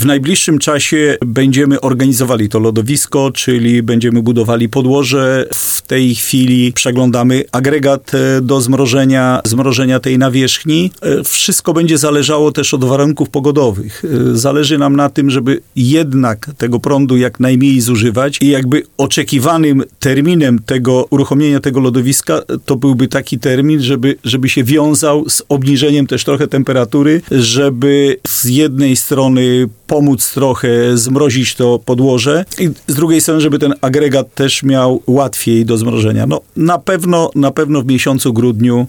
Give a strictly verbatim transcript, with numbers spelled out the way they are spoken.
W najbliższym czasie będziemy organizowali to lodowisko, czyli będziemy budowali podłoże. W tej chwili przeglądamy agregat do zmrożenia, zmrożenia tej nawierzchni. Wszystko będzie zależało też od warunków pogodowych. Zależy nam na tym, żeby jednak tego prądu jak najmniej zużywać i jakby oczekiwanym terminem tego uruchomienia tego lodowiska to byłby taki termin, żeby, żeby się wiązał z obniżeniem też trochę temperatury, żeby z jednej strony pomóc trochę zmrozić to podłoże i z drugiej strony, żeby ten agregat też miał łatwiej do zmrożenia. No na pewno, na pewno w miesiącu grudniu